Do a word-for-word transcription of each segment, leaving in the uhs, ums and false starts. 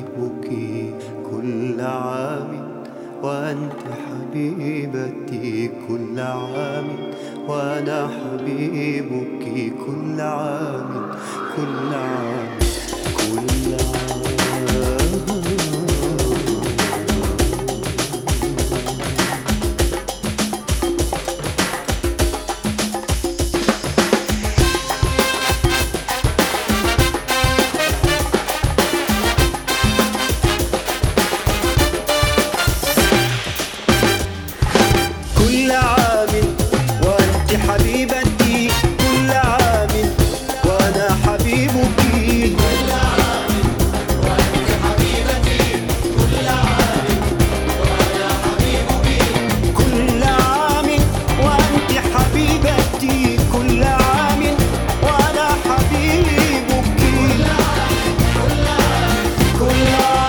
حبيبك كل عام وأنت حبيبتي كل عام، وأنا حبيبك كل عام كل عام كل عام. كل عام وأنت حبيبتي كل عام وأنا حبيبك كل عام وأنت حبيبتي كل عام وأنا حبيبك كل عام وأنت حبيبتي كل عام وأنا حبيبك كل عام كل عام كل عام.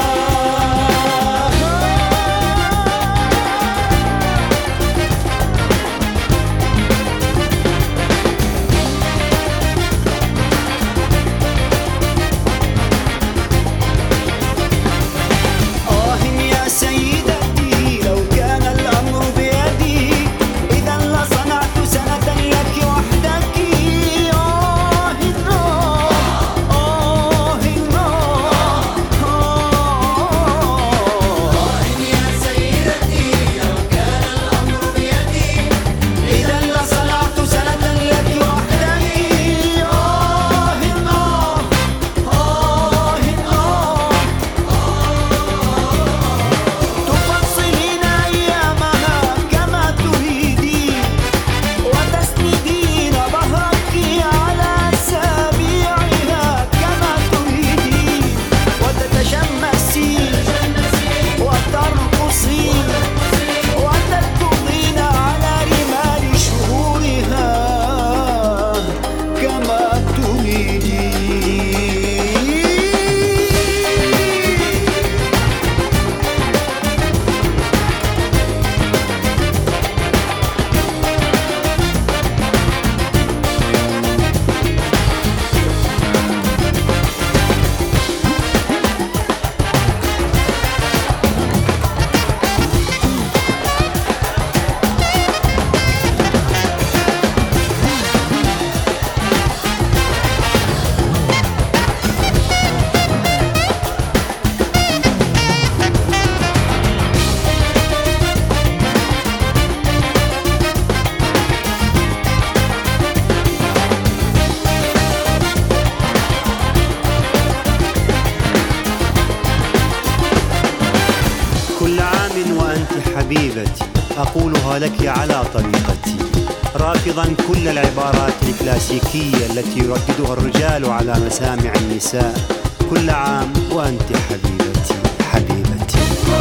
كل عام وأنت حبيبتي أقولها لك على طريقتي، رافضا كل العبارات الكلاسيكية التي يرددها الرجال على مسامع النساء. كل عام وأنت حبيبتي حبيبتي.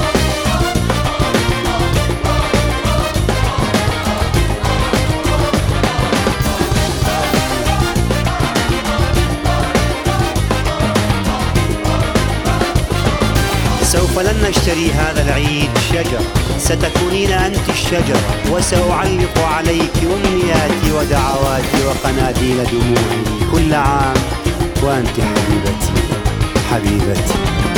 سوف لن نشتري هذا العيد شجر، ستكونين أنت الشجرة، وسأعلق عليك أمنياتي ودعواتي وقناديل دموعي. كل عام وأنت حبيبتي حبيبتي.